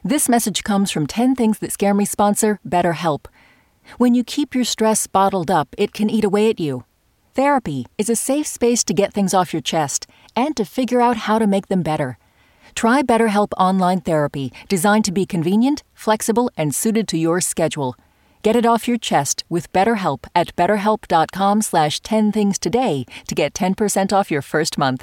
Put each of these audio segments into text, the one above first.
This message comes from 10 Things That Scare Me sponsor BetterHelp. When you keep your stress bottled up, it can eat away at you. Therapy is a safe space to get things off your chest and to figure out how to make them better. Try BetterHelp Online Therapy, designed to be convenient, flexible, and suited to your schedule. Get it off your chest with BetterHelp at betterhelp.com/10things today to get 10% off your first month.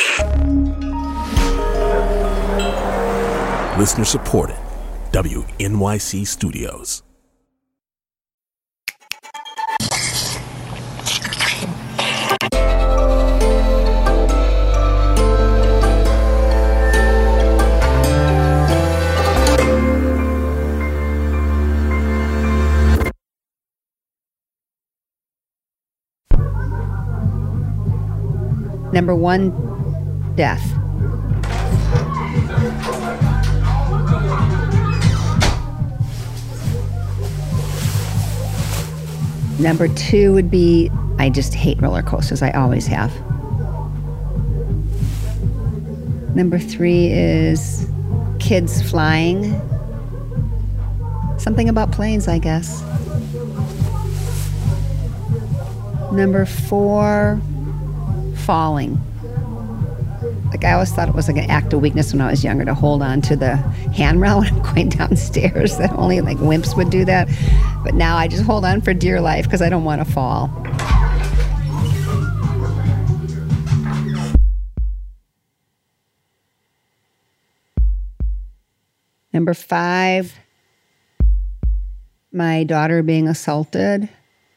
Listener supported. WNYC Studios. Number 1, death. Number 2 would be, I just hate roller coasters. I always have. Number 3 is kids flying. Something about planes, I guess. Number 4, falling. Like, I always thought it was like an act of weakness when I was younger to hold on to the handrail when I'm going downstairs. That only like wimps would do that. But now I just hold on for dear life because I don't want to fall. Number 5, my daughter being assaulted.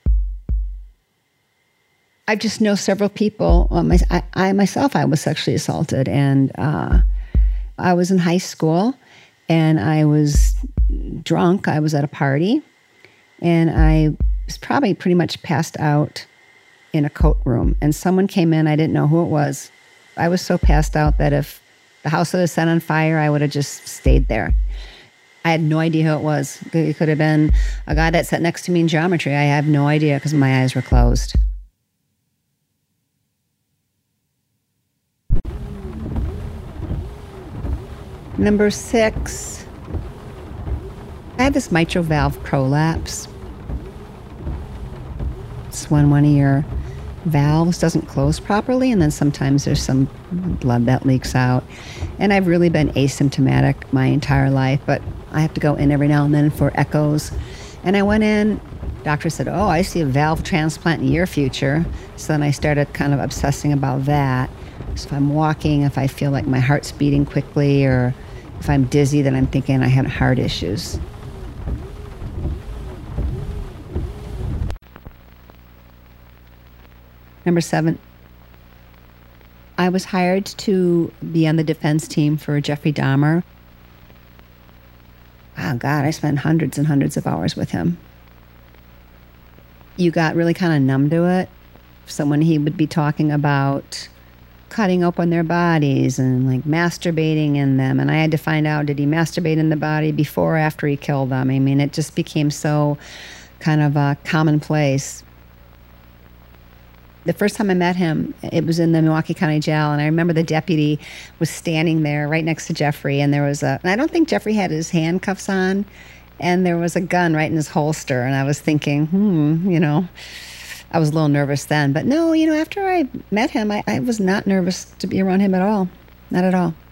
I just know several people. I myself was sexually assaulted, and I was in high school, and I was drunk. I was at a party, and I was probably pretty much passed out in a coat room, and someone came in. I didn't know who it was. I was so passed out that if the house was set on fire, I would have just stayed there. I had no idea who it was. It could have been a guy that sat next to me in geometry. I have no idea because my eyes were closed. Number 6, I have this mitral valve prolapse. It's when one of your valves doesn't close properly, and then sometimes there's some blood that leaks out. And I've really been asymptomatic my entire life, but I have to go in every now and then for echoes. And I went in, doctor said, "Oh, I see a valve transplant in your future." So then I started kind of obsessing about that. So if I'm walking, if I feel like my heart's beating quickly, or if I'm dizzy, then I'm thinking I had heart issues. Number 7, I was hired to be on the defense team for Jeffrey Dahmer. Oh, God, I spent hundreds and hundreds of hours with him. You got really kind of numb to it. So when he would be talking about cutting open their bodies and like masturbating in them, and I had to find out, did he masturbate in the body before or after he killed them? I mean, it just became so kind of commonplace. The first time I met him, it was in the Milwaukee County Jail, and I remember the deputy was standing there right next to Jeffrey, and there was and I don't think Jeffrey had his handcuffs on, and there was a gun right in his holster, and I was thinking, I was a little nervous then. But no, after I met him, I was not nervous to be around him at all. Not at all.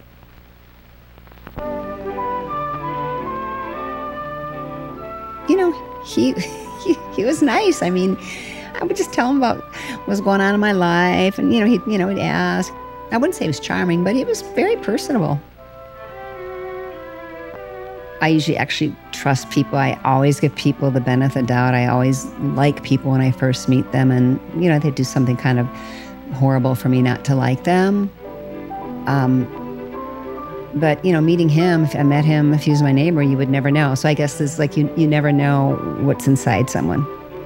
He was nice. I mean, I would just tell him about what was going on in my life, and he'd ask. I wouldn't say he was charming, but he was very personable. I usually actually trust people. I always give people the benefit of the doubt. I always like people when I first meet them, and they do something kind of horrible for me not to like them. But meeting him, if I met him, if he was my neighbor, you would never know. So I guess it's like you never know what's inside someone.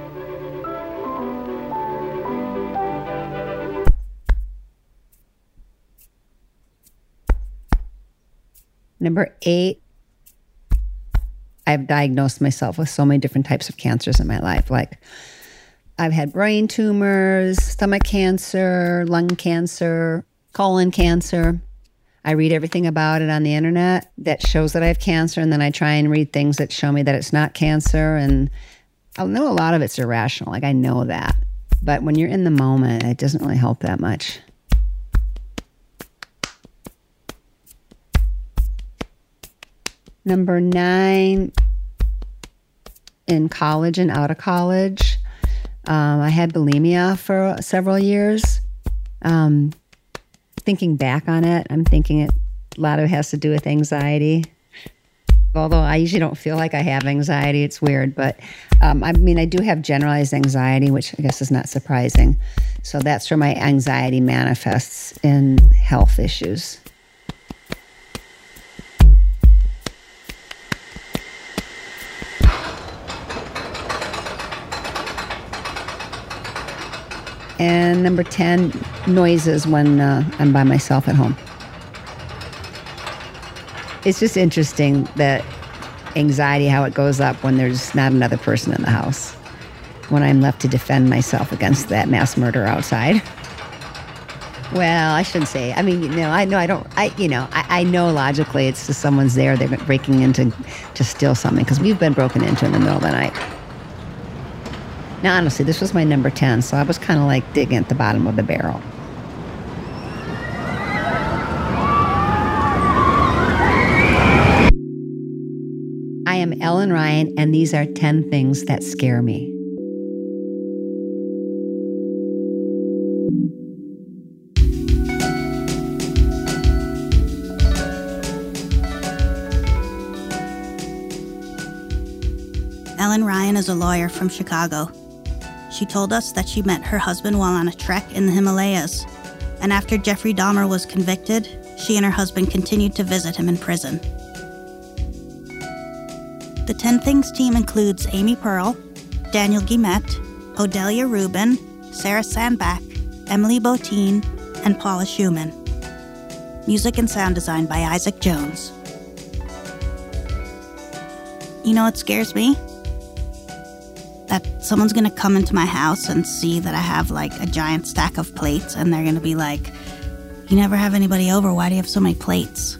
Number 8, I've diagnosed myself with so many different types of cancers in my life. Like, I've had brain tumors, stomach cancer, lung cancer, colon cancer. I read everything about it on the internet that shows that I have cancer, and then I try and read things that show me that it's not cancer. And I know a lot of it's irrational. Like, I know that. But when you're in the moment, it doesn't really help that much. Number 9, in college and out of college, I had bulimia for several years. Thinking back on it, I'm thinking a lot of it has to do with anxiety. Although I usually don't feel like I have anxiety. It's weird. But I do have generalized anxiety, which I guess is not surprising. So that's where my anxiety manifests in health issues. And number 10, noises when I'm by myself at home. It's just interesting that anxiety, how it goes up when there's not another person in the house, when I'm left to defend myself against that mass murder outside. Well, I shouldn't say. I know logically it's just someone's there. They're breaking into to steal something, because we've been broken into in the middle of the night. Now, honestly, this was my number 10, so I was kind of like digging at the bottom of the barrel. I am Ellen Ryan, and these are 10 things that scare me. Ellen Ryan is a lawyer from Chicago. She told us that she met her husband while on a trek in the Himalayas, and after Jeffrey Dahmer was convicted, she and her husband continued to visit him in prison. The 10 Things team includes Amy Pearl, Daniel Guillemette, Odelia Rubin, Sarah Sandbach, Emily Botine, and Paula Schumann. Music and sound design by Isaac Jones. You know what scares me? That someone's gonna come into my house and see that I have like a giant stack of plates, and they're gonna be like, "You never have anybody over, why do you have so many plates?"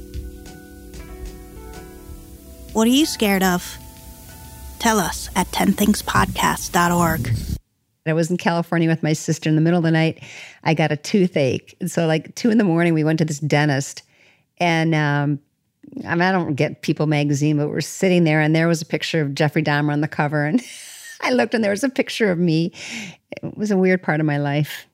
What are you scared of? Tell us at 10thingspodcast.org. I was in California with my sister in the middle of the night. I got a toothache. And so like 2 a.m, we went to this dentist, and I don't get People magazine, but we're sitting there, and there was a picture of Jeffrey Dahmer on the cover, and I looked, and there was a picture of me. It was a weird part of my life.